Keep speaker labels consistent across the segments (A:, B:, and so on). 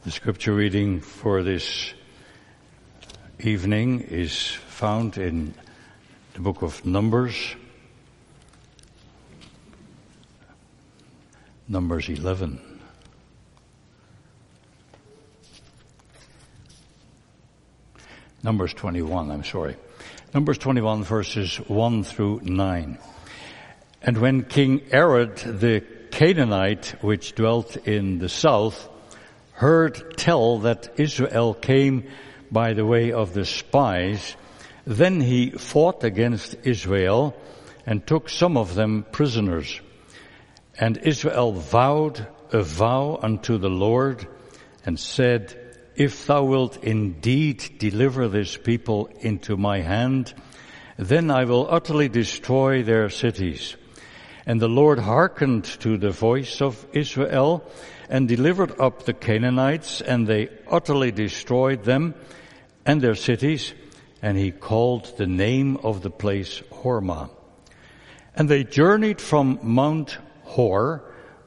A: The scripture reading for this evening is found in the book of Numbers, Numbers 11. Numbers 21, Numbers 21 verses 1 through 9. And when King Herod the Canaanite, which dwelt in the south, heard tell that Israel came by the way of the spies, then he fought against Israel and took some of them prisoners. And Israel vowed a vow unto the Lord and said, If thou wilt indeed deliver this people into my hand, then I will utterly destroy their cities. And the Lord hearkened to the voice of Israel and delivered up the Canaanites, and they utterly destroyed them and their cities, and he called the name of the place Hormah. And they journeyed from Mount Hor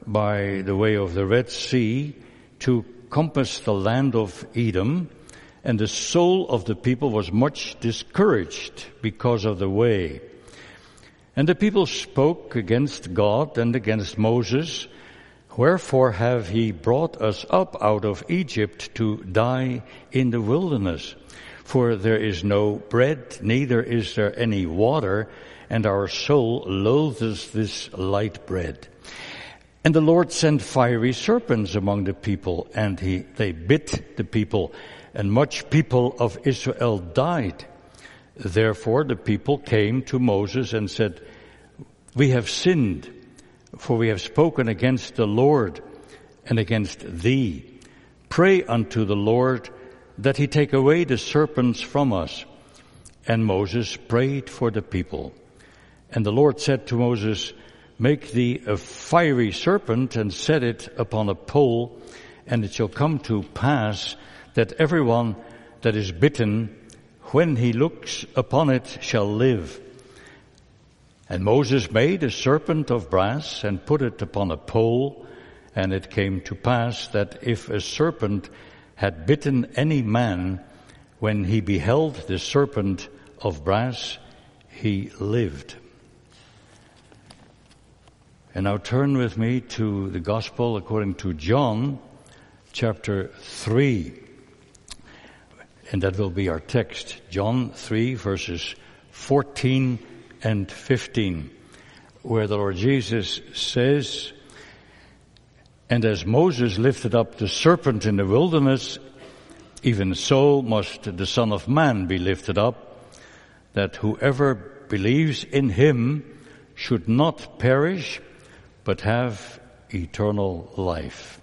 A: by the way of the Red Sea to compass the land of Edom, and the soul of the people was much discouraged because of the way. And the people spoke against God and against Moses, Wherefore have he brought us up out of Egypt to die in the wilderness? For there is no bread, neither is there any water, and our soul loathes this light bread. And the Lord sent fiery serpents among the people, and they bit the people, and much people of Israel died. Therefore the people came to Moses and said, We have sinned, for we have spoken against the Lord and against thee. Pray unto the Lord that he take away the serpents from us. And Moses prayed for the people. And the Lord said to Moses, Make thee a fiery serpent and set it upon a pole, and it shall come to pass that everyone that is bitten, when he looks upon it, shall live. And Moses made a serpent of brass and put it upon a pole, and it came to pass that if a serpent had bitten any man, when he beheld the serpent of brass, he lived. And now turn with me to the Gospel according to John, chapter 3. And that will be our text, John 3, verses 14 and 15, where the Lord Jesus says, And as Moses lifted up the serpent in the wilderness, even so must the Son of Man be lifted up, that whoever believes in him should not perish, but have eternal life.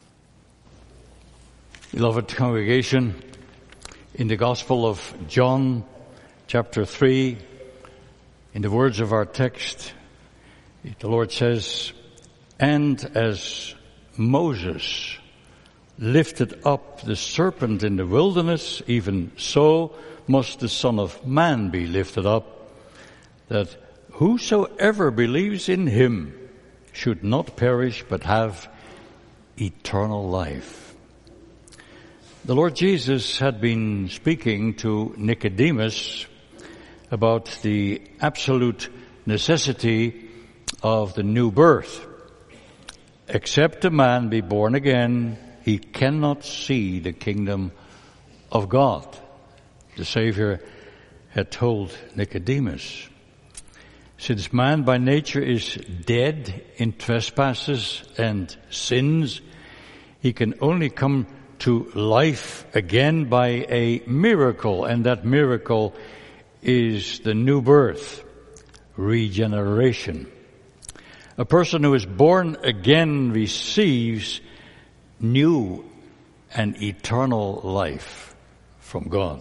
A: Beloved congregation, in the Gospel of John, chapter 3, in the words of our text, the Lord says, And as Moses lifted up the serpent in the wilderness, even so must the Son of Man be lifted up, that whosoever believes in him should not perish but have eternal life. The Lord Jesus had been speaking to Nicodemus about the absolute necessity of the new birth. Except a man be born again, he cannot see the kingdom of God. The Savior had told Nicodemus, Since man by nature is dead in trespasses and sins, he can only come to life again by a miracle, and that miracle is the new birth, regeneration. A person who is born again receives new and eternal life from God.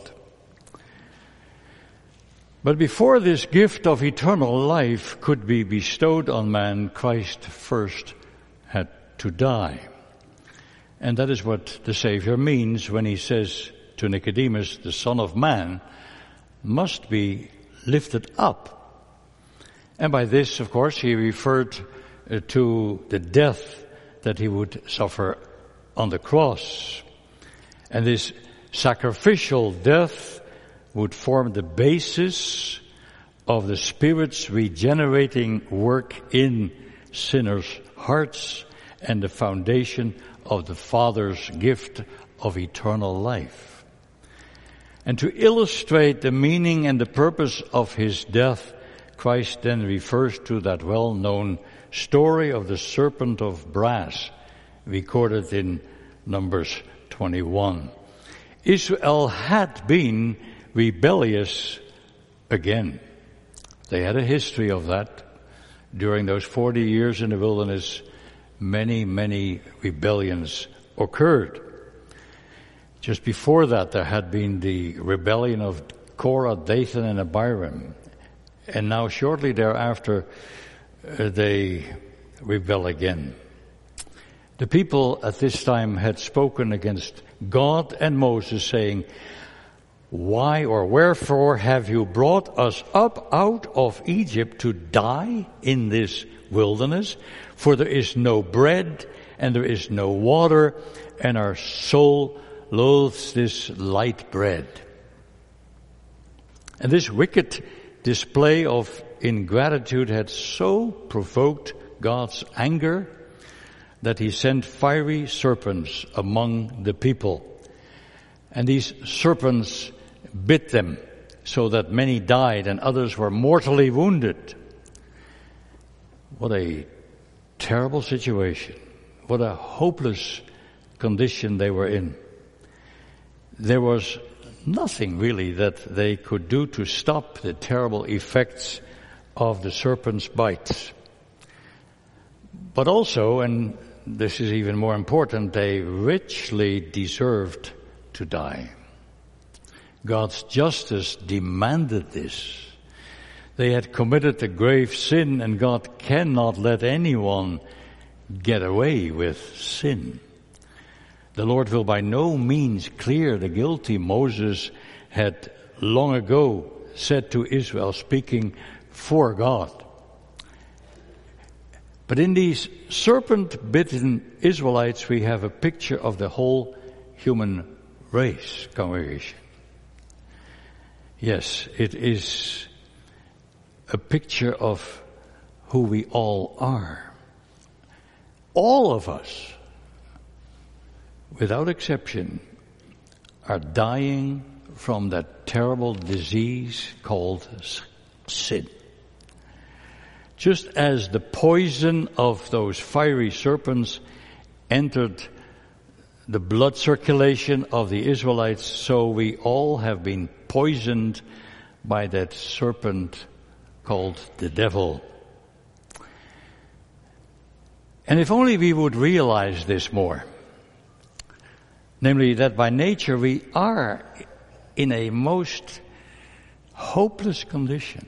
A: But before this gift of eternal life could be bestowed on man, Christ first had to die. And that is what the Savior means when he says to Nicodemus, the Son of Man must be lifted up. And by this, of course, he referred to the death that he would suffer on the cross. And this sacrificial death would form the basis of the Spirit's regenerating work in sinners' hearts and the foundation of the Father's gift of eternal life. And to illustrate the meaning and the purpose of his death, Christ then refers to that well-known story of the serpent of brass recorded in Numbers 21. Israel had been rebellious again. They had a history of that. During those 40 years in the wilderness, many, many rebellions occurred. Just before that, there had been the rebellion of Korah, Dathan, and Abiram. And now shortly thereafter, they rebel again. The people at this time had spoken against God and Moses, saying, "Why or wherefore have you brought us up out of Egypt to die in this wilderness? For there is no bread and there is no water, and our soul loathes this light bread." And this wicked display of ingratitude had so provoked God's anger that he sent fiery serpents among the people. And these serpents bit them so that many died and others were mortally wounded. What a terrible situation. What a hopeless condition they were in. There was nothing really that they could do to stop the terrible effects of the serpent's bites. But also, and this is even more important, they richly deserved to die. God's justice demanded this. They had committed a grave sin, and God cannot let anyone get away with sin. The Lord will by no means clear the guilty. Moses had long ago said to Israel, speaking for God. But in these serpent-bitten Israelites, we have a picture of the whole human race, congregation. Yes, it is a picture of who we all are. All of us, without exception, are dying from that terrible disease called sin. Just as the poison of those fiery serpents entered the blood circulation of the Israelites, so we all have been poisoned by that serpent called the devil. And if only we would realize this more, namely that by nature we are in a most hopeless condition.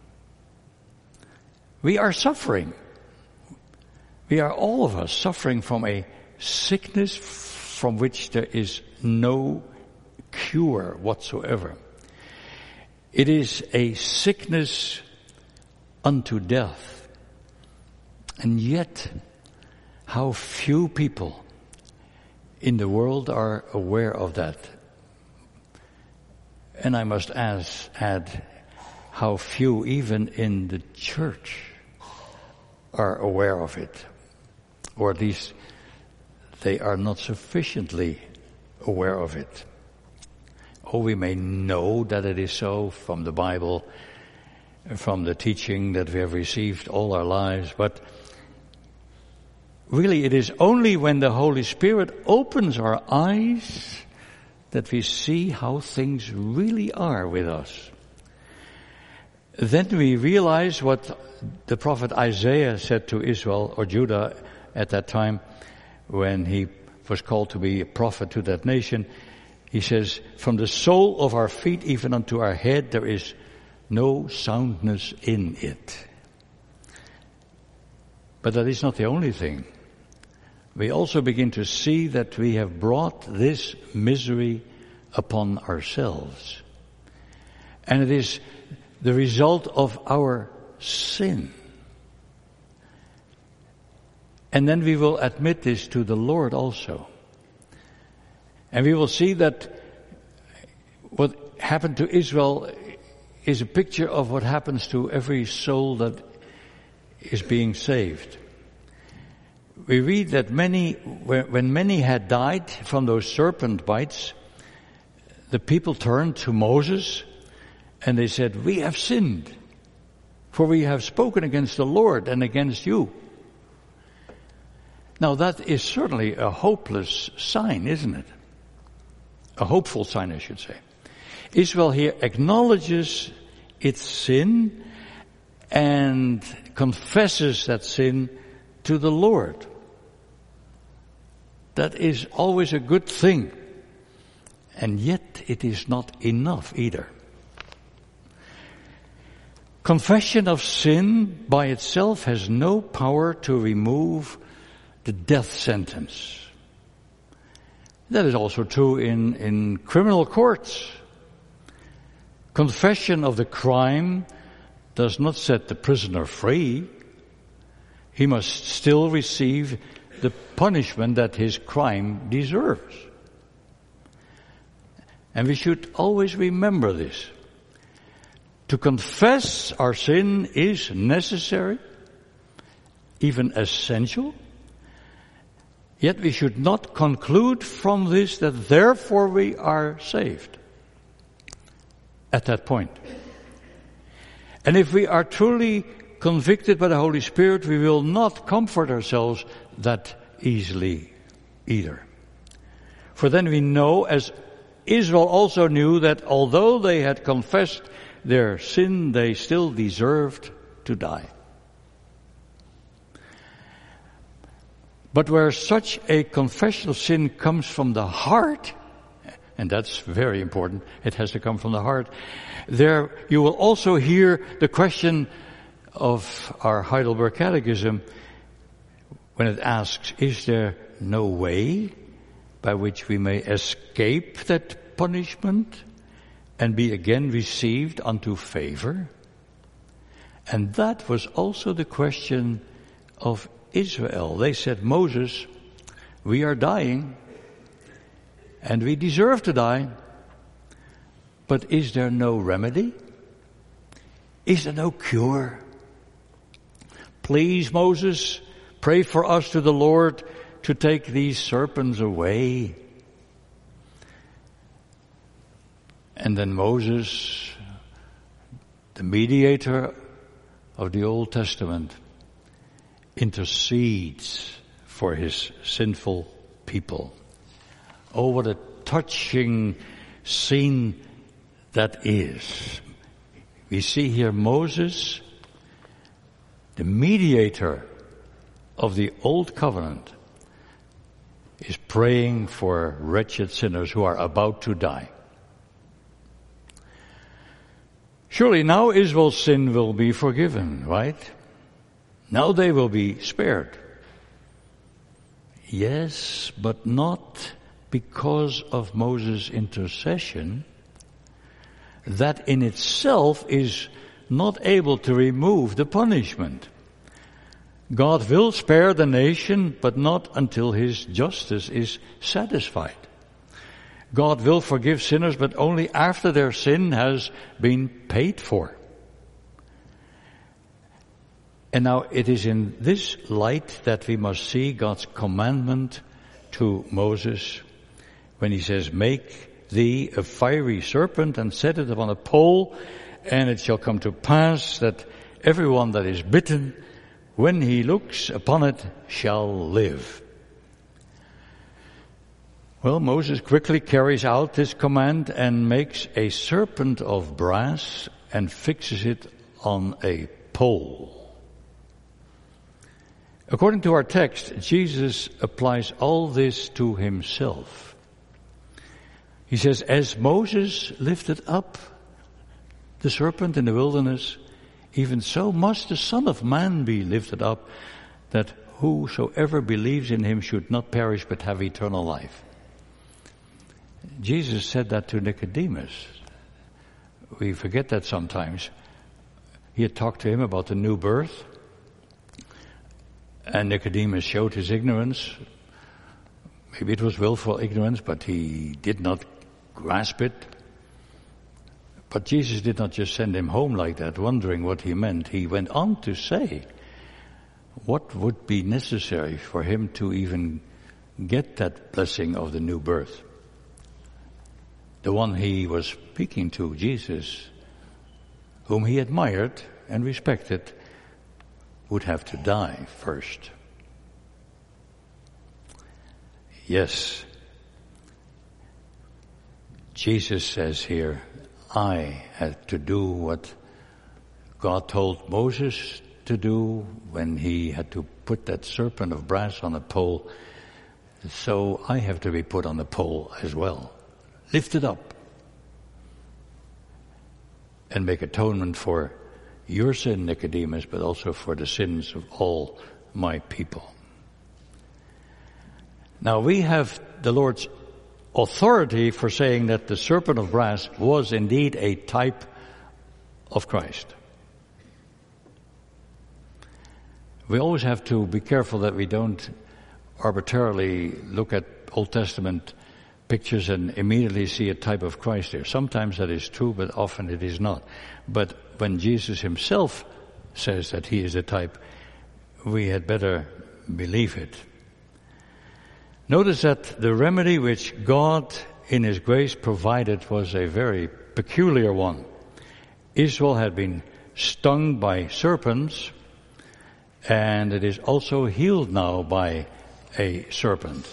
A: We are suffering. We are all of us suffering from a sickness from which there is no cure whatsoever. It is a sickness unto death. And yet, how few people in the world are aware of that. And I must add how few even in the church are aware of it. Or at least they are not sufficiently aware of it. Oh, we may know that it is so from the Bible, from the teaching that we have received all our lives, but really it is only when the Holy Spirit opens our eyes that we see how things really are with us. Then we realize what the prophet Isaiah said to Israel or Judah at that time when he was called to be a prophet to that nation. He says, "From the sole of our feet even unto our head there is no soundness in it." But that is not the only thing. We also begin to see that we have brought this misery upon ourselves. And it is the result of our sin. And then we will admit this to the Lord also. And we will see that what happened to Israel is a picture of what happens to every soul that is being saved. We read that when many had died from those serpent bites, the people turned to Moses and they said, "We have sinned, for we have spoken against the Lord and against you." Now that is certainly a hopeless sign, isn't it? A hopeful sign, I should say. Israel here acknowledges its sin and confesses that sin to the Lord. That is always a good thing. And yet it is not enough either. Confession of sin by itself has no power to remove the death sentence. That is also true in criminal courts. Confession of the crime does not set the prisoner free. He must still receive the punishment that his crime deserves. And we should always remember this. To confess our sin is necessary, even essential. Yet we should not conclude from this that therefore we are saved at that point. And if we are truly convicted by the Holy Spirit, we will not comfort ourselves that easily either. For then we know, as Israel also knew, that although they had confessed their sin, they still deserved to die. But where such a confession of sin comes from the heart, and that's very important, it has to come from the heart, there you will also hear the question of our Heidelberg Catechism when it asks, is there no way by which we may escape that punishment and be again received unto favor? And that was also the question of Israel. They said, Moses, we are dying and we deserve to die, but is there no remedy? Is there no cure? Please, Moses, pray for us to the Lord to take these serpents away. And then Moses, the mediator of the Old Testament, intercedes for his sinful people. Oh, what a touching scene that is. We see here Moses, the mediator of the Old Covenant, is praying for wretched sinners who are about to die. Surely now Israel's sin will be forgiven, right? Now they will be spared. Yes, but not because of Moses' intercession. That in itself is not able to remove the punishment. God will spare the nation, but not until his justice is satisfied. God will forgive sinners, but only after their sin has been paid for. And now it is in this light that we must see God's commandment to Moses when he says, make thee a fiery serpent and set it upon a pole, and it shall come to pass that everyone that is bitten, when he looks upon it, shall live. Well, Moses quickly carries out this command and makes a serpent of brass and fixes it on a pole. According to our text, Jesus applies all this to himself. He says, as Moses lifted up the serpent in the wilderness, even so must the Son of Man be lifted up, that whosoever believes in him should not perish but have eternal life. Jesus said that to Nicodemus. We forget that sometimes. He had talked to him about the new birth, and Nicodemus showed his ignorance. Maybe it was willful ignorance, but he did not grasp it. But Jesus did not just send him home like that, wondering what he meant. He went on to say what would be necessary for him to even get that blessing of the new birth. The one he was speaking to, Jesus, whom he admired and respected, would have to die first. Yes, Jesus says here, I had to do what God told Moses to do when he had to put that serpent of brass on a pole. So I have to be put on the pole as well. Lifted up. And make atonement for your sin, Nicodemus, but also for the sins of all my people. Now we have the Lord's authority for saying that the serpent of brass was indeed a type of Christ. We always have to be careful that we don't arbitrarily look at Old Testament pictures and immediately see a type of Christ there. Sometimes that is true, but often it is not. But when Jesus himself says that he is a type, we had better believe it. Notice that the remedy which God in his grace provided was a very peculiar one. Israel had been stung by serpents, and it is also healed now by a serpent.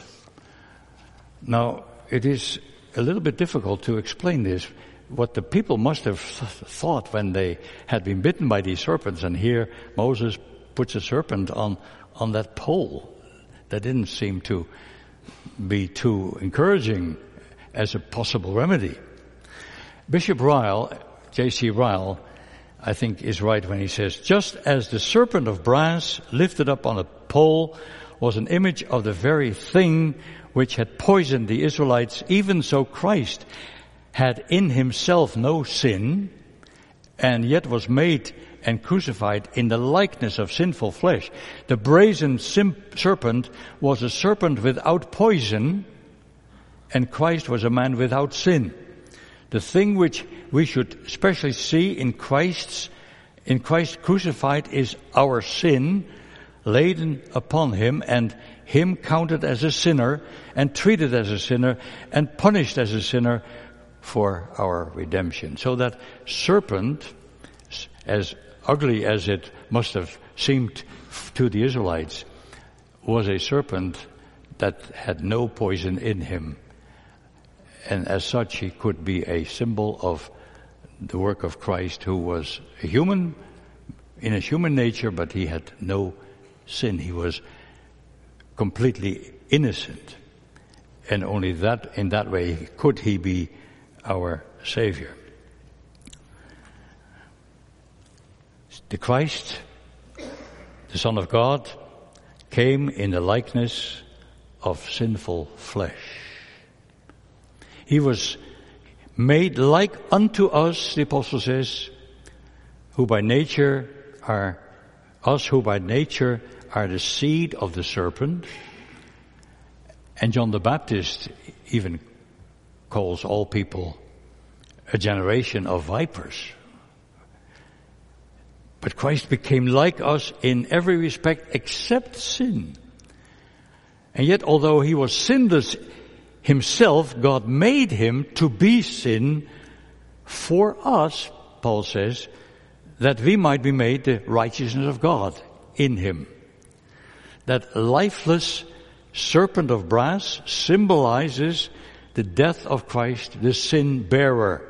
A: Now, it is a little bit difficult to explain this. What the people must have thought when they had been bitten by these serpents, and here Moses puts a serpent on that pole. That didn't seem to be too encouraging as a possible remedy. Bishop Ryle, J.C. Ryle, I think is right when he says, just as the serpent of brass lifted up on a pole was an image of the very thing which had poisoned the Israelites, even so Christ had in himself no sin, and yet was made and crucified in the likeness of sinful flesh. The brazen serpent was a serpent without poison, and Christ was a man without sin. The thing which we should especially see in Christ crucified is our sin laden upon him, and him counted as a sinner and treated as a sinner and punished as a sinner for our redemption. So that serpent, as ugly as it must have seemed to the Israelites, was a serpent that had no poison in him. And as such, he could be a symbol of the work of Christ, who was a human, in his human nature, but he had no sin. He was completely innocent. And only that, in that way, could he be our Savior. The Christ, the Son of God, came in the likeness of sinful flesh. He was made like unto us, the apostle says, who by nature are the seed of the serpent. And John the Baptist even calls all people a generation of vipers. But Christ became like us in every respect except sin. And yet, although he was sinless himself, God made him to be sin for us, Paul says, that we might be made the righteousness of God in him. That lifeless serpent of brass symbolizes the death of Christ, the sin bearer.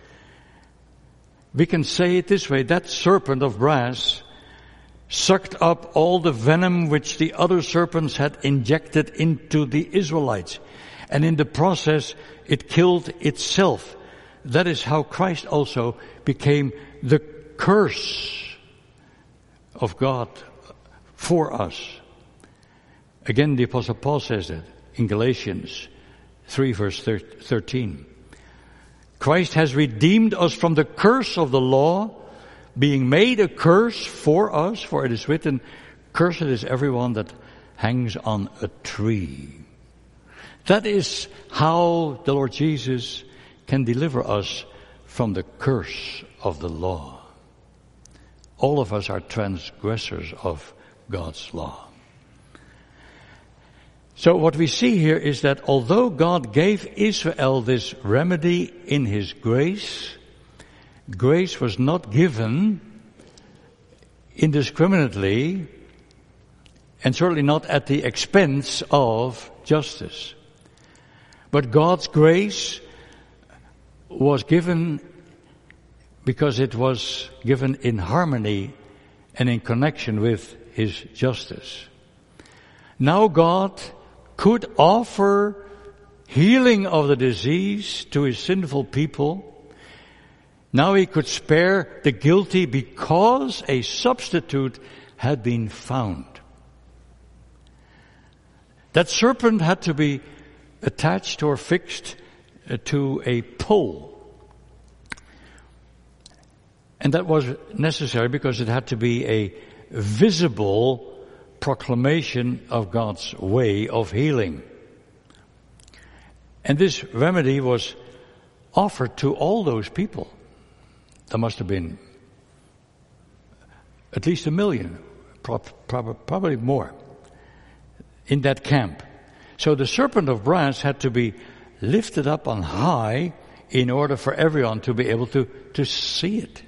A: We can say it this way, that serpent of brass sucked up all the venom which the other serpents had injected into the Israelites. And in the process, it killed itself. That is how Christ also became the curse of God for us. Again, the Apostle Paul says that in Galatians 3 verse 13. Christ has redeemed us from the curse of the law, being made a curse for us, for it is written, cursed is everyone that hangs on a tree. That is how the Lord Jesus can deliver us from the curse of the law. All of us are transgressors of God's law. So what we see here is that although God gave Israel this remedy in His grace, grace was not given indiscriminately and certainly not at the expense of justice. But God's grace was given because it was given in harmony and in connection with His justice. Now God could offer healing of the disease to His sinful people. Now He could spare the guilty because a substitute had been found. That serpent had to be attached or fixed to a pole. And that was necessary because it had to be a visible proclamation of God's way of healing. And this remedy was offered to all those people. There must have been at least 1 million, probably more, in that camp. So the serpent of brass had to be lifted up on high in order for everyone to be able to see it.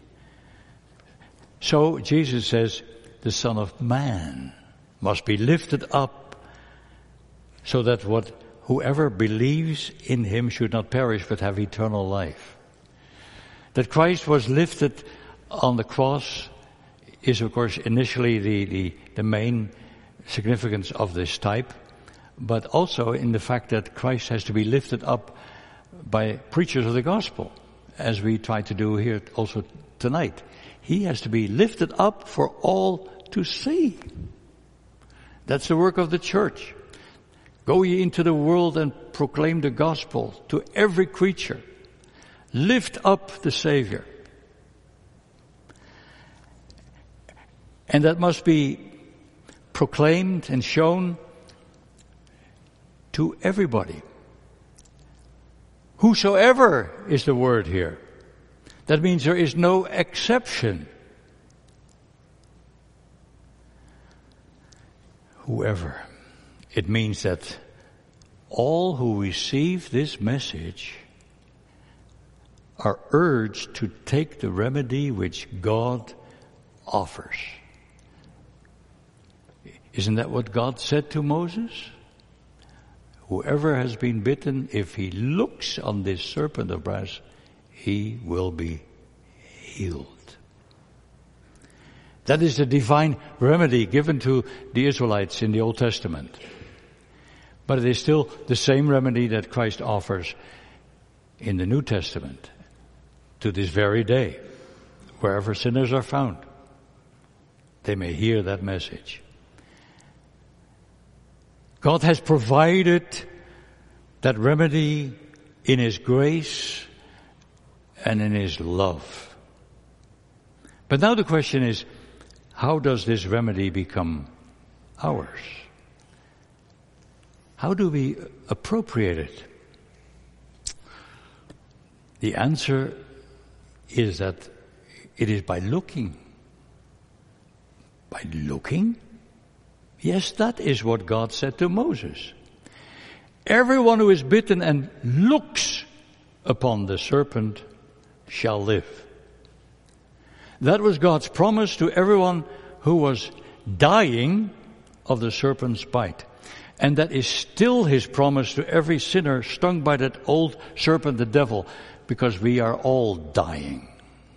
A: So Jesus says, the Son of Man must be lifted up so that whoever believes in Him should not perish but have eternal life. That Christ was lifted on the cross is of course initially the main significance of this type, but also in the fact that Christ has to be lifted up by preachers of the gospel, as we try to do here also tonight. He has to be lifted up for all to see. That's the work of the church. Go ye into the world and proclaim the gospel to every creature. Lift up the Savior. And that must be proclaimed and shown to everybody. Whosoever is the word here. That means there is no exception. Whoever. It means that all who receive this message are urged to take the remedy which God offers. Isn't that what God said to Moses? Whoever has been bitten, if he looks on this serpent of brass, he will be healed. That is the divine remedy given to the Israelites in the Old Testament. But it is still the same remedy that Christ offers in the New Testament to this very day. Wherever sinners are found, they may hear that message. God has provided that remedy in His grace and in His love. But now the question is, how does this remedy become ours? How do we appropriate it? The answer is that it is by looking. By looking? Yes, that is what God said to Moses. Everyone who is bitten and looks upon the serpent shall live. That was God's promise to everyone who was dying of the serpent's bite. And that is still His promise to every sinner stung by that old serpent, the devil, because we are all dying.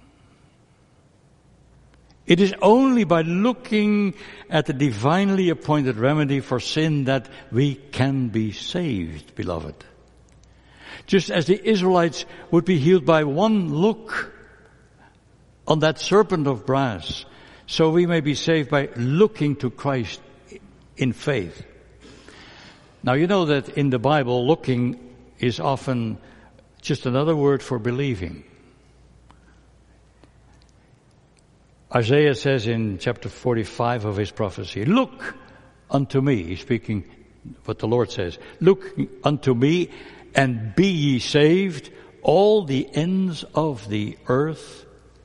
A: It is only by looking at the divinely appointed remedy for sin that we can be saved, beloved. Just as the Israelites would be healed by one look on that serpent of brass, so we may be saved by looking to Christ in faith. Now you know that in the Bible, looking is often just another word for believing. Isaiah says in chapter 45 of his prophecy, "Look unto me," he's speaking what the Lord says. Look unto me and be ye saved, all the ends of the earth.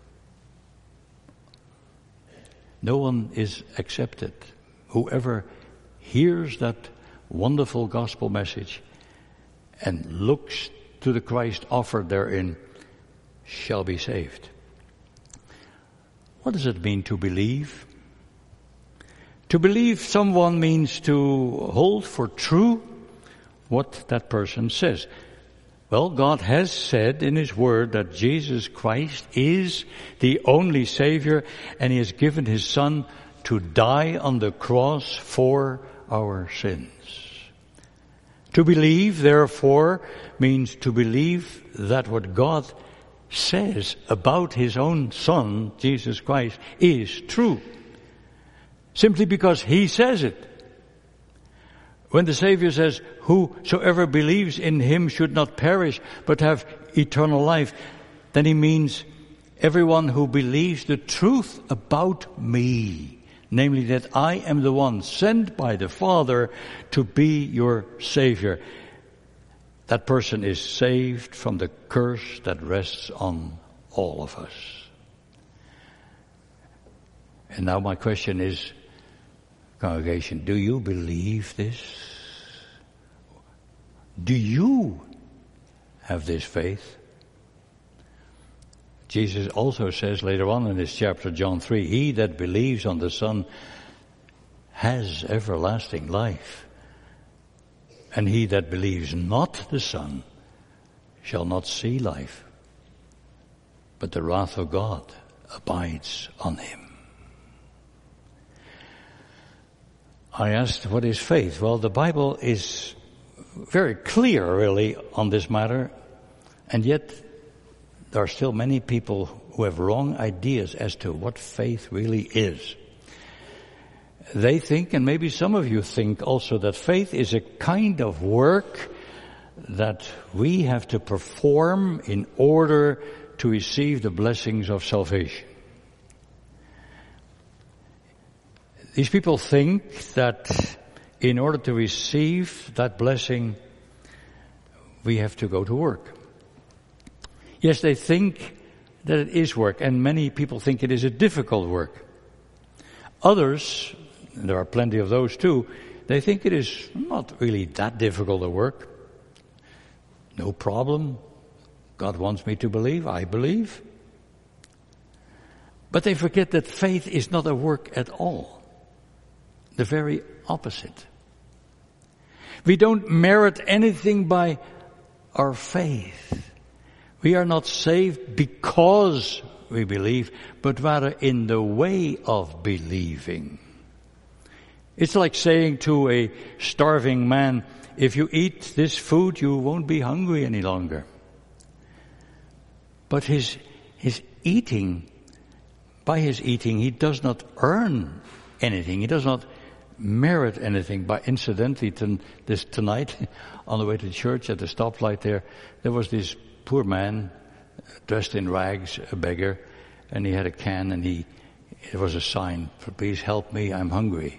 A: No one is accepted. Whoever hears that wonderful gospel message and looks to the Christ offered therein shall be saved. What does it mean to believe? To believe someone means to hold for true what that person says. Well, God has said in His Word that Jesus Christ is the only Savior, and He has given His Son to die on the cross for our sins. To believe, therefore, means to believe that what God says about His own Son, Jesus Christ, is true. Simply because He says it. When the Savior says, whosoever believes in Him should not perish, but have eternal life, then He means everyone who believes the truth about me, namely that I am the one sent by the Father to be your Savior. That person is saved from the curse that rests on all of us. And now my question is, congregation, do you believe this? Do you have this faith? Jesus also says later on in this chapter, John 3, he that believes on the Son has everlasting life. And he that believes not the Son shall not see life, but the wrath of God abides on him. I asked, what is faith? Well, the Bible is very clear, really, on this matter, and yet there are still many people who have wrong ideas as to what faith really is. They think, and maybe some of you think also, that faith is a kind of work that we have to perform in order to receive the blessings of salvation. These people think that in order to receive that blessing, we have to go to work. Yes, they think that it is work, and many people think it is a difficult work. Others, and there are plenty of those too, they think it is not really that difficult a work. No problem. God wants me to believe. I believe. But they forget that faith is not a work at all. The very opposite. We don't merit anything by our faith. We are not saved because we believe, but rather in the way of believing. It's like saying to a starving man, if you eat this food, you won't be hungry any longer. But his eating, by his eating, he does not earn anything. He does not merit anything. By incidentally, tonight, on the way to church at the stoplight there was this poor man dressed in rags, a beggar, and he had a can, and it was a sign for, please help me, I'm hungry.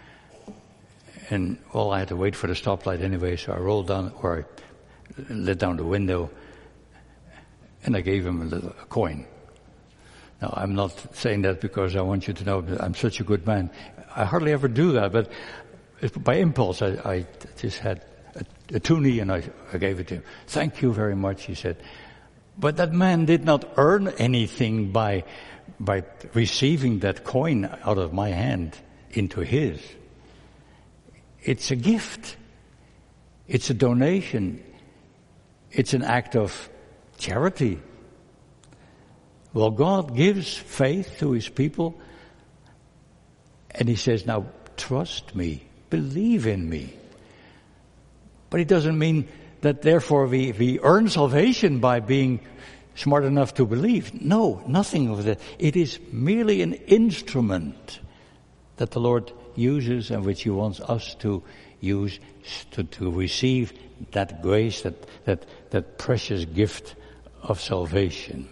A: And well, I had to wait for the stoplight anyway, so I rolled down, or I let down the window, and I gave him a coin. Now, I'm not saying that because I want you to know that I'm such a good man. I hardly ever do that, but by impulse, I just had a toonie and I gave it to him. Thank you very much, he said. But that man did not earn anything by receiving that coin out of my hand into his. It's a gift. It's a donation. It's an act of charity. Well, God gives faith to His people, and He says, now trust me, believe in me. But it doesn't mean that therefore we earn salvation by being smart enough to believe. No, nothing of that. It is merely an instrument that the Lord uses and which He wants us to use to receive that grace, that precious gift of salvation.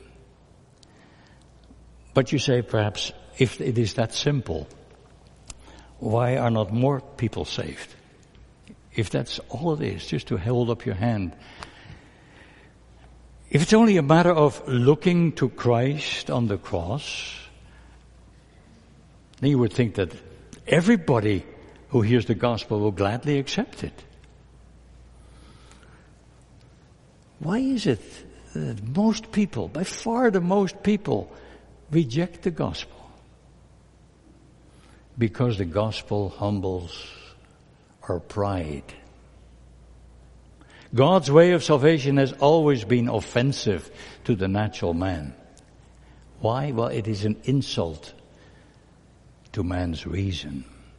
A: But you say perhaps, if it is that simple, why are not more people saved? if that's all it is, just to hold up your hand, if it's only a matter of looking to Christ on the cross, then you would think that everybody who hears the gospel will gladly accept it. Why is it that most people, by far the most people, reject the gospel? Because the gospel humbles our pride. God's way of salvation has always been offensive to the natural man. Why? Well, it is an insult to man's reason.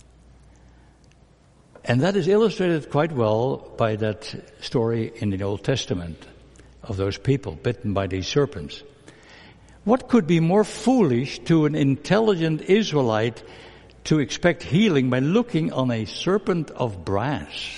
A: And that is illustrated quite well by that story in the Old Testament of those people bitten by these serpents. What could be more foolish to an intelligent Israelite to expect healing by looking on a serpent of brass?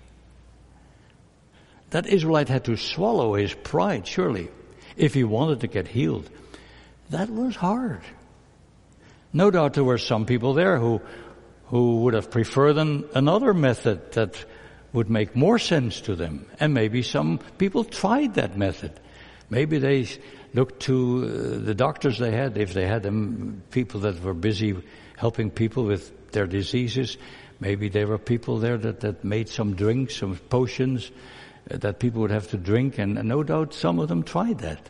A: That Israelite had to swallow his pride, surely, if he wanted to get healed. That was hard. No doubt there were some people there who would have preferred another method that would make more sense to them. And maybe some people tried that method. Maybe they looked to the doctors they had, if they had them, people that were busy helping people with their diseases. Maybe there were people there that made some drinks, some potions that people would have to drink, and no doubt some of them tried that.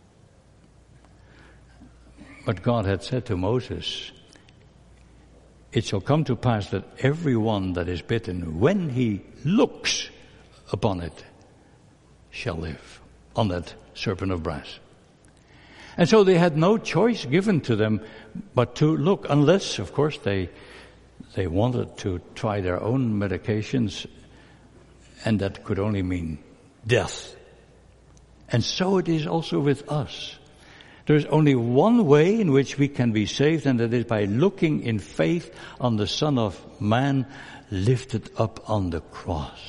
A: But God had said to Moses, "It shall come to pass that every one that is bitten, when he looks upon it, shall live," on that serpent of brass. And so they had no choice given to them but to look, unless, of course, they wanted to try their own medications, and that could only mean death. And so it is also with us. There is only one way in which we can be saved, and that is by looking in faith on the Son of Man lifted up on the cross.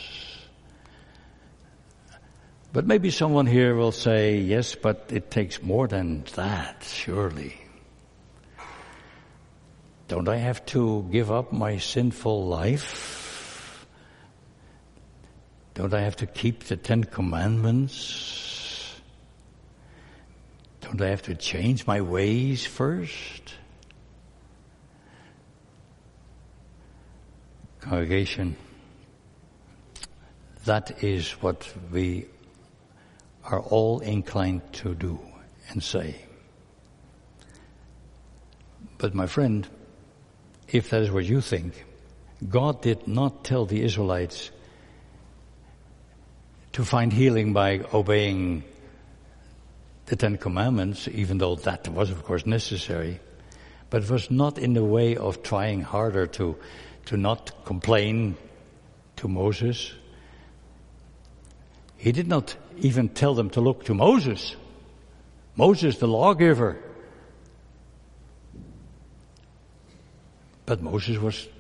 A: But maybe someone here will say, yes, but it takes more than that, surely. Don't I have to give up my sinful life? Don't I have to keep the 10 Commandments? Don't I have to change my ways first? Congregation, that is what we are all inclined to do and say. But my friend, if that is what you think, God did not tell the Israelites to find healing by obeying the 10 Commandments, even though that was of course necessary. But it was not in the way of trying harder to not complain to Moses. He did not even tell them to look to Moses. Moses, the lawgiver. But Moses was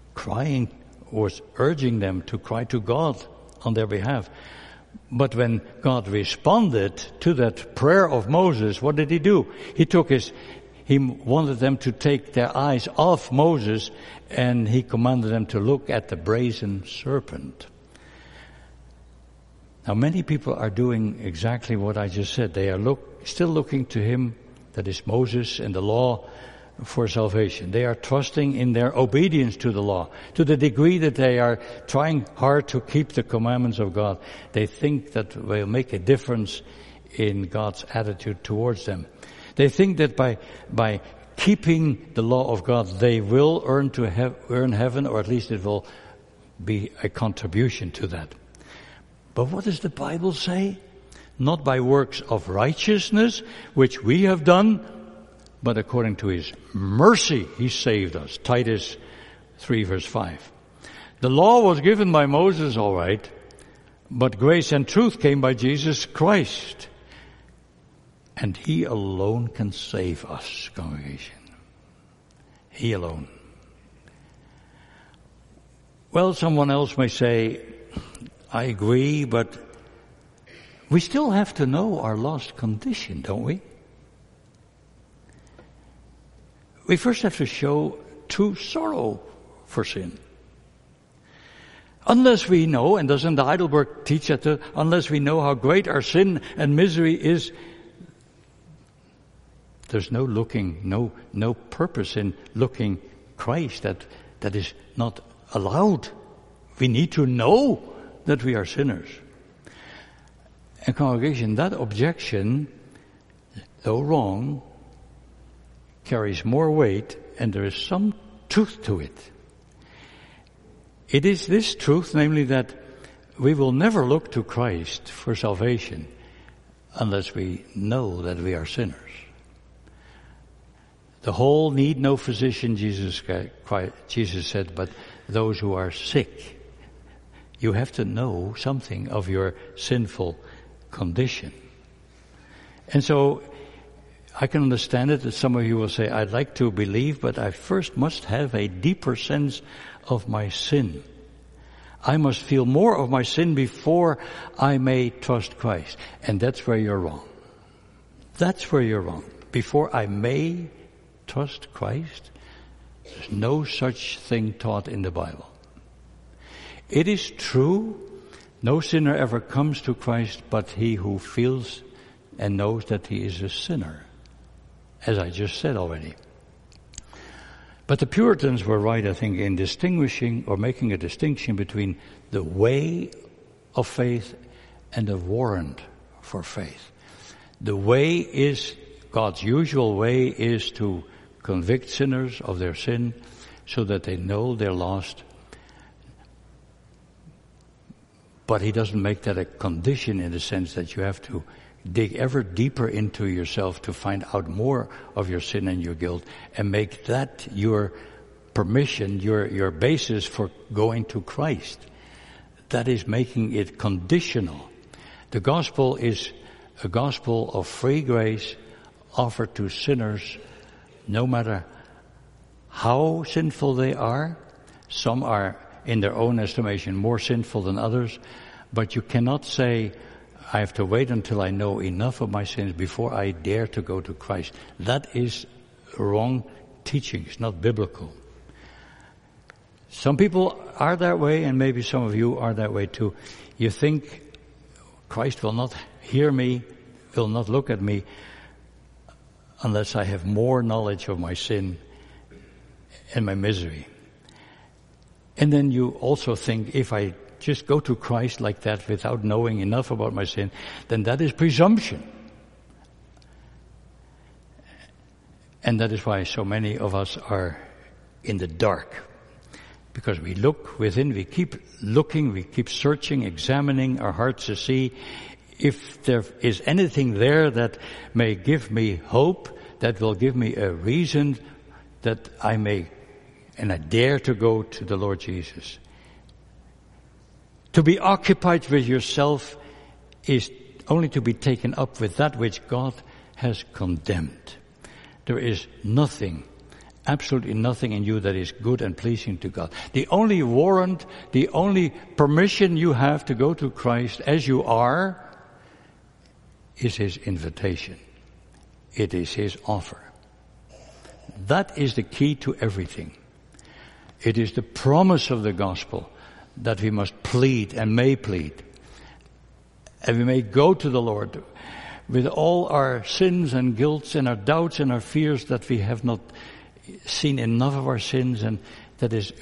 A: urging them to cry to God on their behalf. But when God responded to that prayer of Moses, what did he do? He wanted them to take their eyes off Moses, and he commanded them to look at the brazen serpent. Now many people are doing exactly what I just said. They are still looking to him, that is Moses and the law, for salvation. They are trusting in their obedience to the law. To the degree that they are trying hard to keep the commandments of God, they think that will make a difference in God's attitude towards them. They think that by keeping the law of God, they will earn heaven, or at least it will be a contribution to that. But what does the Bible say? Not by works of righteousness, which we have done, but according to his mercy, he saved us. Titus 3 verse 5. The law was given by Moses, all right, but grace and truth came by Jesus Christ. And he alone can save us, congregation. He alone. Well, someone else may say, I agree, but we still have to know our lost condition, don't we? We first have to show true sorrow for sin. Unless we know, and doesn't Heidelberg teach that, unless we know how great our sin and misery is, there's no looking, no purpose in looking Christ. That is not allowed. We need to know that we are sinners. And congregation, that objection, though wrong, carries more weight, and there is some truth to it. It is this truth, namely, that we will never look to Christ for salvation unless we know that we are sinners. The whole need no physician, Jesus said, but those who are sick. You have to know something of your sinful condition. And so I can understand it that some of you will say, I'd like to believe, but I first must have a deeper sense of my sin. I must feel more of my sin before I may trust Christ. And that's where you're wrong. That's where you're wrong. Before I may trust Christ, there's no such thing taught in the Bible. It is true, no sinner ever comes to Christ but he who feels and knows that he is a sinner, as I just said already. But the Puritans were right, I think, in distinguishing or making a distinction between the way of faith and the warrant for faith. The way is, God's usual way is to convict sinners of their sin so that they know they're lost. But he doesn't make that a condition in the sense that you have to dig ever deeper into yourself to find out more of your sin and your guilt and make that your permission, your basis for going to Christ. That is making it conditional. The gospel is a gospel of free grace offered to sinners no matter how sinful they are. Some are, in their own estimation, more sinful than others, but you cannot say, I have to wait until I know enough of my sins before I dare to go to Christ. That is wrong teaching. It's not biblical. Some people are that way, and maybe some of you are that way too. You think Christ will not hear me, will not look at me, unless I have more knowledge of my sin and my misery. And then you also think, if I just go to Christ like that without knowing enough about my sin, then that is presumption. And that is why so many of us are in the dark. Because we look within, we keep looking, we keep searching, examining our hearts to see if there is anything there that may give me hope, that will give me a reason that I may, and I dare to go to the Lord Jesus. To be occupied with yourself is only to be taken up with that which God has condemned. There is nothing, absolutely nothing in you that is good and pleasing to God. The only warrant, the only permission you have to go to Christ as you are is His invitation. It is His offer. That is the key to everything. It is the promise of the gospel that we must plead and may plead. And we may go to the Lord with all our sins and guilts and our doubts and our fears that we have not seen enough of our sins, and that is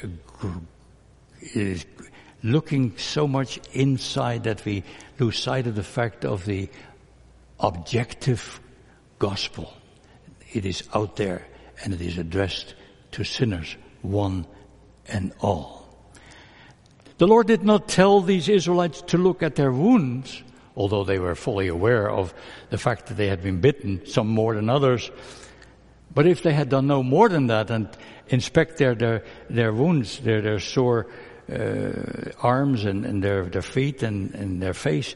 A: looking so much inside that we lose sight of the fact of the objective gospel. It is out there and it is addressed to sinners, one and all. The Lord did not tell these Israelites to look at their wounds, although they were fully aware of the fact that they had been bitten, some more than others. But if they had done no more than that and inspect their wounds, their sore arms and their feet and their face,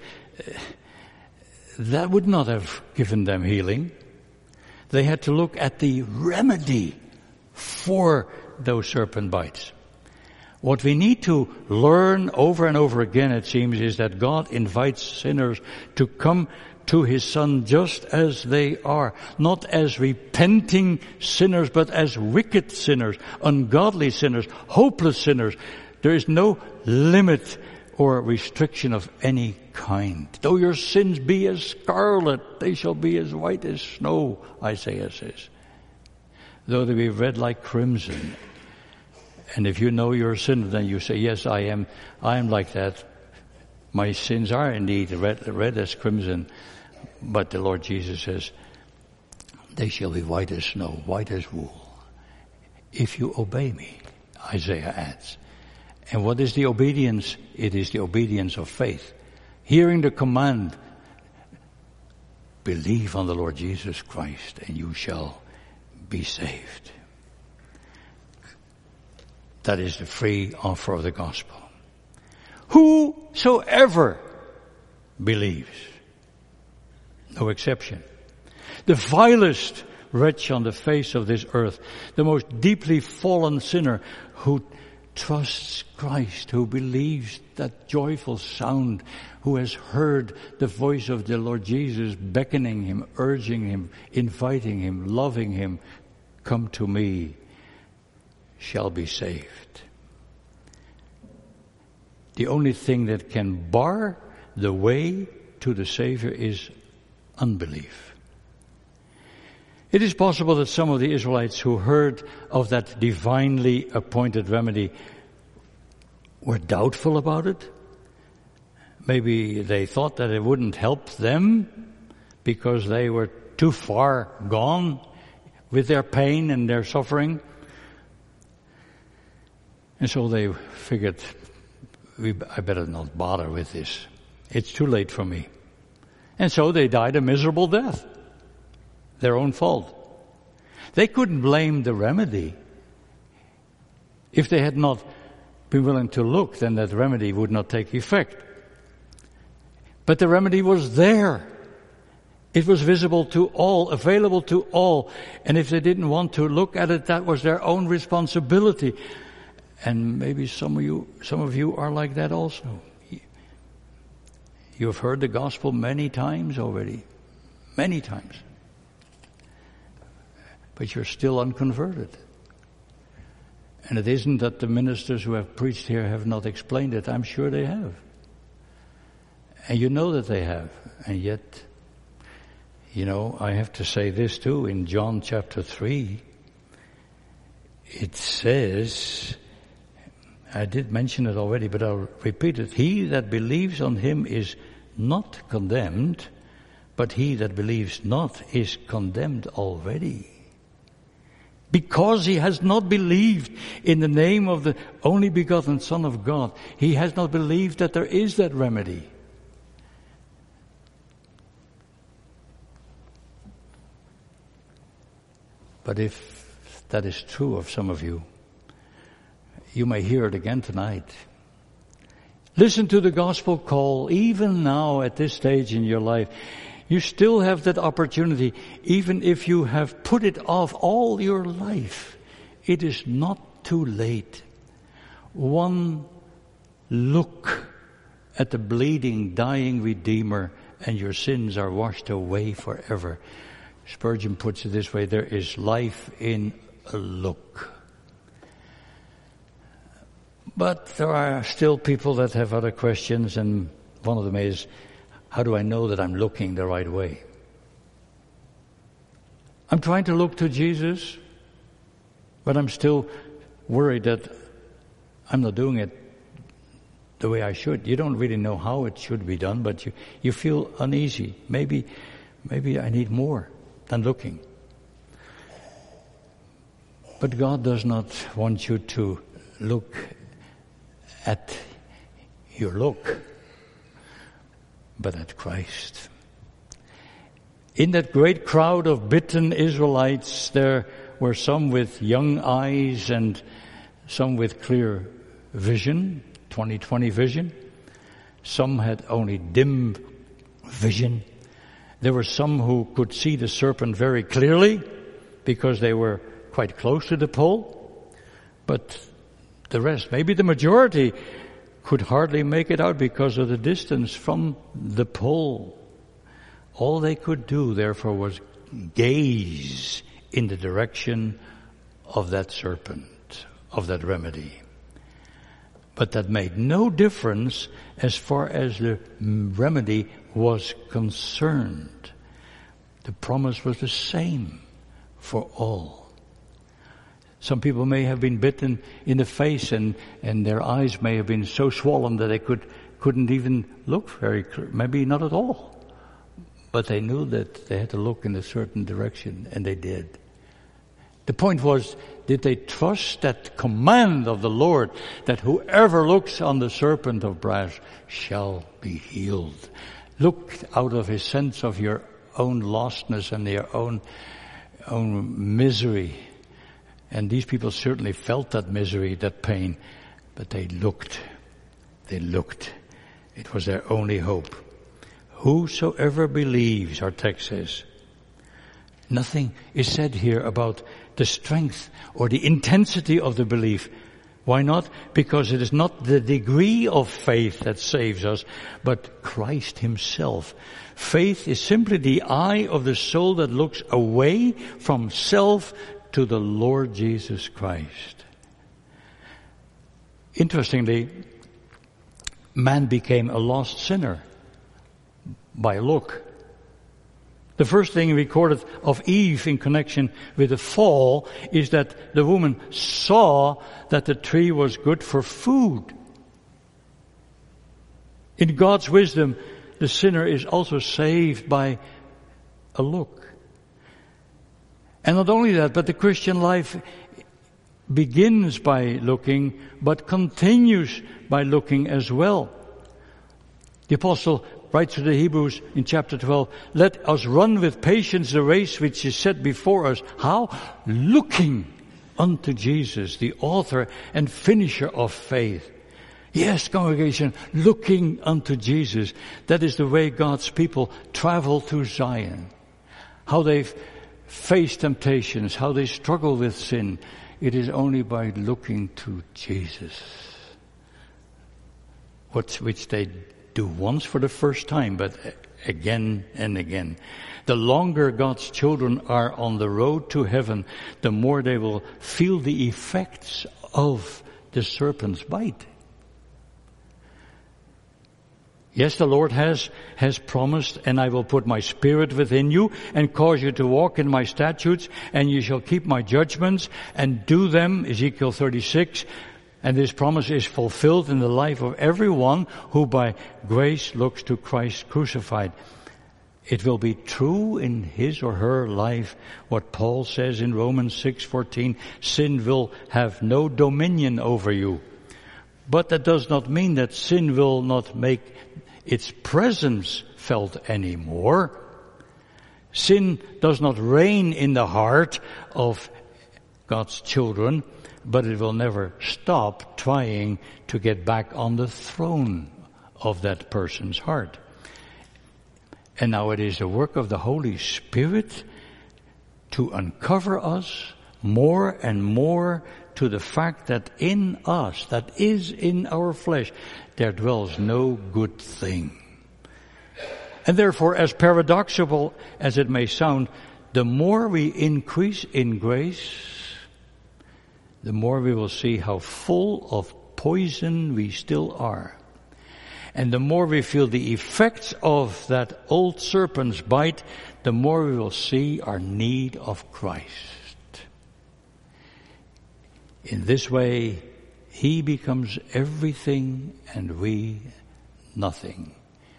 A: that would not have given them healing. They had to look at the remedy for those serpent bites. What we need to learn over and over again, it seems, is that God invites sinners to come to His Son just as they are. Not as repenting sinners, but as wicked sinners, ungodly sinners, hopeless sinners. There is no limit or restriction of any kind. Though your sins be as scarlet, they shall be as white as snow, Isaiah says. Though they be red like crimson. And if you know your sin, then you say, yes, I am like that. My sins are indeed red as crimson. But the Lord Jesus says, they shall be white as snow, white as wool. If you obey me, Isaiah adds. And what is the obedience? It is the obedience of faith. Hearing the command, believe on the Lord Jesus Christ and you shall be saved. That is the free offer of the gospel. Whosoever believes. No exception. The vilest wretch on the face of this earth, the most deeply fallen sinner who trusts Christ, who believes that joyful sound, who has heard the voice of the Lord Jesus beckoning him, urging him, inviting him, loving him, come to me, shall be saved. The only thing that can bar the way to the Savior is unbelief. It is possible that some of the Israelites who heard of that divinely appointed remedy were doubtful about it. Maybe they thought that it wouldn't help them because they were too far gone with their pain and their suffering. And so they figured, I better not bother with this. It's too late for me. And so they died a miserable death. Their own fault. They couldn't blame the remedy. If they had not been willing to look, then that remedy would not take effect. But the remedy was there. It was visible to all, available to all. And if they didn't want to look at it, that was their own responsibility. And maybe some of you are like that also. You have heard the gospel many times already. Many times. But you're still unconverted. And it isn't that the ministers who have preached here have not explained it. I'm sure they have. And you know that they have. And yet, I have to say this too. In John chapter 3, it says, I did mention it already, but I'll repeat it. He that believes on him is not condemned, but he that believes not is condemned already. Because he has not believed in the name of the only begotten Son of God. He has not believed that there is that remedy. But if that is true of some of you, you may hear it again tonight. Listen to the gospel call, even now at this stage in your life. You still have that opportunity, even if you have put it off all your life. It is not too late. One look at the bleeding, dying Redeemer, and your sins are washed away forever. Spurgeon puts it this way, there is life in a look. But there are still people that have other questions, and one of them is, how do I know that I'm looking the right way? I'm trying to look to Jesus, but I'm still worried that I'm not doing it the way I should. You don't really know how it should be done, but you feel uneasy. Maybe I need more than looking. But God does not want you to look at your look, but at Christ. In that great crowd of bitten Israelites, there were some with young eyes and some with clear vision, 20/20 vision. Some had only dim vision. There were some who could see the serpent very clearly because they were quite close to the pole. But the rest, maybe the majority, could hardly make it out because of the distance from the pole. All they could do, therefore, was gaze in the direction of that serpent, of that remedy. But that made no difference as far as the remedy was concerned. The promise was the same for all. Some people may have been bitten in the face and their eyes may have been so swollen that they couldn't even look very clear, maybe not at all. But they knew that they had to look in a certain direction, and they did. The point was, did they trust that command of the Lord that whoever looks on the serpent of brass shall be healed? Look out of his sense of your own lostness and your own misery. And these people certainly felt that misery, that pain, but they looked. They looked. It was their only hope. Whosoever believes, our text says. Nothing is said here about the strength or the intensity of the belief. Why not? Because it is not the degree of faith that saves us, but Christ himself. Faith is simply the eye of the soul that looks away from self to the Lord Jesus Christ. Interestingly, man became a lost sinner by look. The first thing recorded of Eve in connection with the fall is that the woman saw that the tree was good for food. In God's wisdom, the sinner is also saved by a look. And not only that, but the Christian life begins by looking, but continues by looking as well. The apostle writes to the Hebrews in chapter 12, let us run with patience the race which is set before us. How? Looking unto Jesus, the author and finisher of faith. Yes, congregation, looking unto Jesus. That is the way God's people travel to Zion. How they face temptations, how they struggle with sin. It is only by looking to Jesus. Which they do once for the first time, but again and again. The longer God's children are on the road to heaven, the more they will feel the effects of the serpent's bite. Yes, the Lord has promised, and I will put my spirit within you and cause you to walk in my statutes, and you shall keep my judgments and do them, Ezekiel 36. And this promise is fulfilled in the life of everyone who by grace looks to Christ crucified. It will be true in his or her life what Paul says in Romans 6:14, sin will have no dominion over you. But that does not mean that sin will not make its presence felt anymore. Sin does not reign in the heart of God's children, but it will never stop trying to get back on the throne of that person's heart. And now it is the work of the Holy Spirit to uncover us more and more to the fact that in us, that is in our flesh, there dwells no good thing. And therefore, as paradoxical as it may sound, the more we increase in grace, the more we will see how full of poison we still are. And the more we feel the effects of that old serpent's bite, the more we will see our need of Christ. In this way, he becomes everything and we nothing.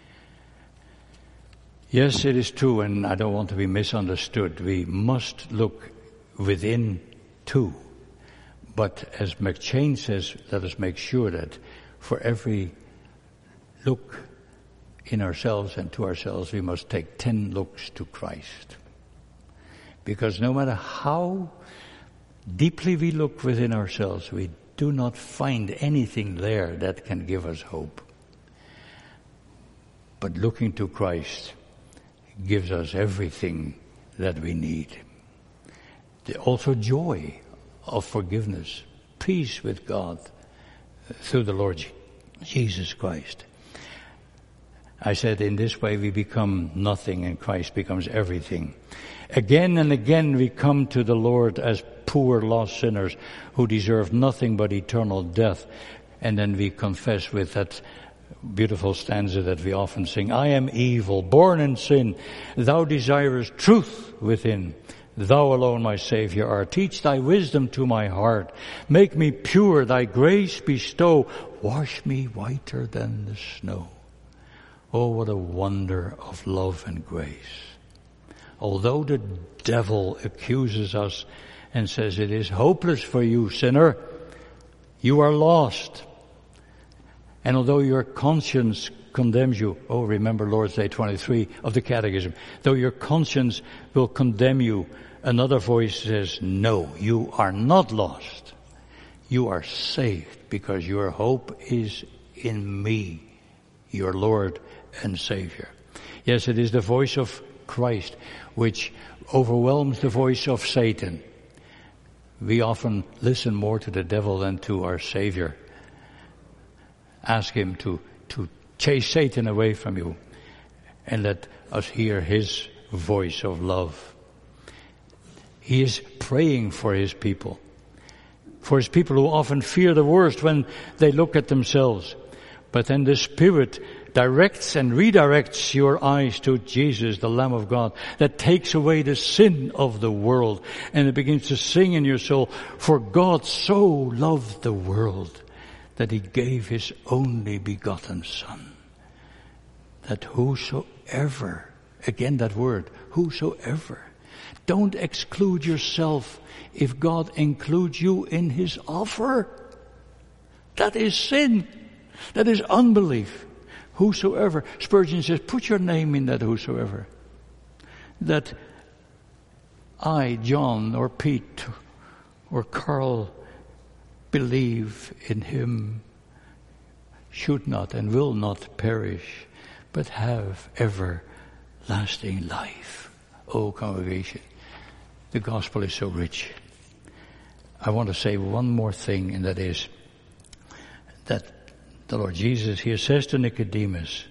A: Yes, it is true, and I don't want to be misunderstood. We must look within too. But as McChain says, let us make sure that for every look in ourselves and to ourselves, we must take 10 looks to Christ. Because no matter how deeply we look within ourselves, we do not find anything there that can give us hope. But looking to Christ gives us everything that we need. Also joy of forgiveness, peace with God through the Lord Jesus Christ. I said in this way we become nothing and Christ becomes everything. Again and again we come to the Lord as poor lost sinners who deserve nothing but eternal death. And then we confess with that beautiful stanza that we often sing, I am evil, born in sin. Thou desirest truth within. Thou alone, my Savior, art. Teach thy wisdom to my heart. Make me pure, thy grace bestow. Wash me whiter than the snow. Oh, what a wonder of love and grace. Although the devil accuses us and says, it is hopeless for you, sinner, you are lost. And although your conscience condemns you, oh, remember Lord's Day 23 of the Catechism, though your conscience will condemn you, another voice says, no, you are not lost. You are saved because your hope is in me, your Lord and Savior. Yes, it is the voice of Christ which overwhelms the voice of Satan. We often listen more to the devil than to our Savior. Ask him to chase Satan away from you and let us hear his voice of love. He is praying for his people who often fear the worst when they look at themselves. But then the Spirit directs and redirects your eyes to Jesus, the Lamb of God, that takes away the sin of the world. And it begins to sing in your soul, for God so loved the world that he gave his only begotten Son, that whosoever, again that word, whosoever, don't exclude yourself if God includes you in his offer. That is sin. That is unbelief. Whosoever. Spurgeon says, put your name in that whosoever. That I, John, or Pete, or Carl believe in him should not and will not perish, but have everlasting life. Oh, congregation, the gospel is so rich. I want to say one more thing, and that is that the Lord Jesus here says to Nicodemus,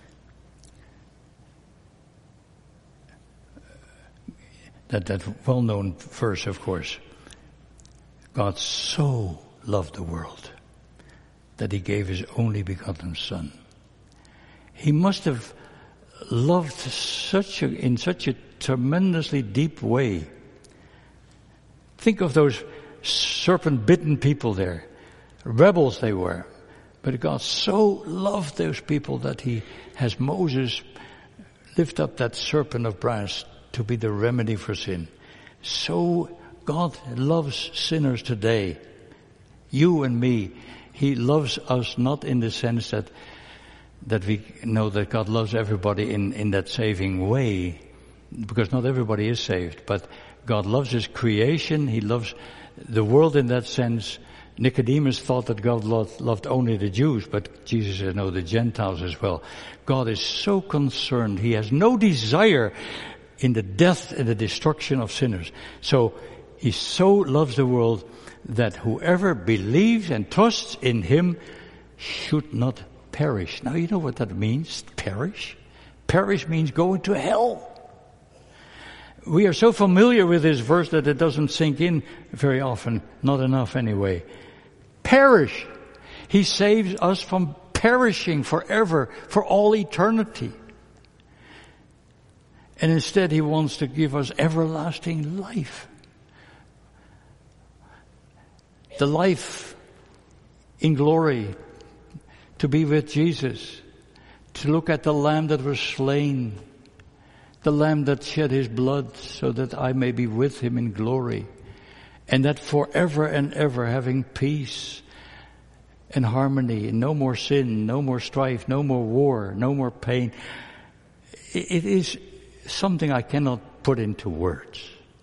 A: that well-known verse, of course, God so loved the world that he gave his only begotten Son. He must have loved in such a tremendously deep way. Think of those serpent-bitten people there. Rebels they were. But God so loved those people that he has Moses lift up that serpent of brass to be the remedy for sin. So God loves sinners today. You and me. He loves us not in the sense that we know that God loves everybody in that saving way, because not everybody is saved. But God loves his creation. He loves the world in that sense. Nicodemus thought that God loved only the Jews, but Jesus said, no, the Gentiles as well. God is so concerned. He has no desire in the death and the destruction of sinners. So he so loves the world that whoever believes and trusts in him should not perish. Now you know what that means, perish? Perish means go into hell. We are so familiar with this verse that it doesn't sink in very often, not enough anyway. Perish. He saves us from perishing forever, for all eternity. And instead he wants to give us everlasting life. The life in glory, to be with Jesus, to look at the Lamb that was slain, the Lamb that shed his blood so that I may be with him in glory, and that forever and ever having peace and harmony, and no more sin, no more strife, no more war, no more pain. It is something I cannot put into words.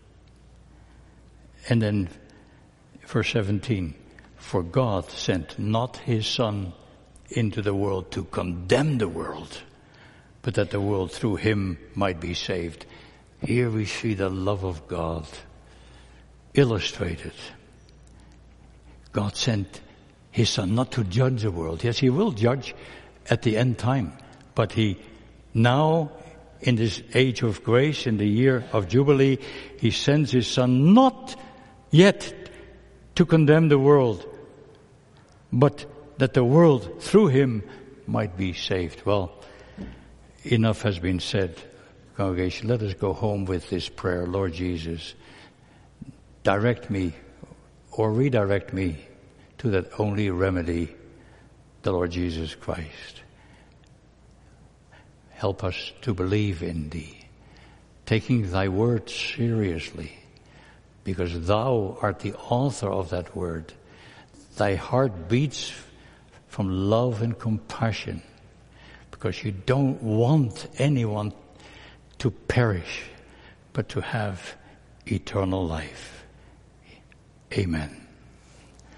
A: And then verse 17, for God sent not his Son into the world to condemn the world, but that the world through him might be saved. Here we see the love of God illustrated. God sent his Son not to judge the world. Yes, he will judge at the end time, but he now, in this age of grace, in the year of Jubilee, he sends his Son not yet to condemn the world, but that the world through him might be saved. Well, enough has been said, congregation. Let us go home with this prayer. Lord Jesus, direct me or redirect me to that only remedy, the Lord Jesus Christ. Help us to believe in thee, taking thy word seriously, because thou art the author of that word. Thy heart beats from love and compassion, because you don't want anyone to perish, but to have eternal life. Amen.